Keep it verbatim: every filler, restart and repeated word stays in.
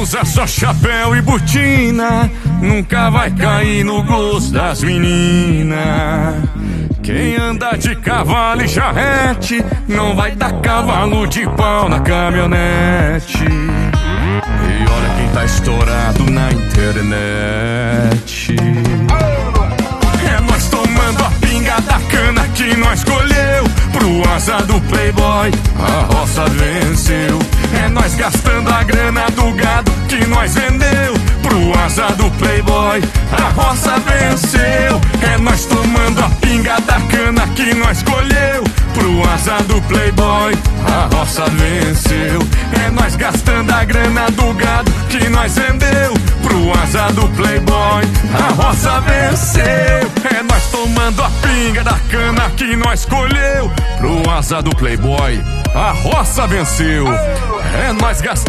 usa só chapéu e botina nunca vai cair no gosto das meninas. Quem anda de cavalo e charrete não vai dar cavalo de pau na caminhonete. E olha quem tá estourado na internet. É nós tomando a pinga da cana que nós colheu. Pro asa do playboy a roça venceu. É nós gastando a grana do gado que nós vendeu. Pro asa do playboy a roça venceu. É nós tomando a pinga da cana que nós colheu. Pro asa do playboy a roça venceu. É nós gastando a grana do gado que nós vendeu. Pro asa do playboy a roça venceu. É nós tomando a pinga da cana que nós colheu. Pro asa do playboy a roça venceu. É nós gastando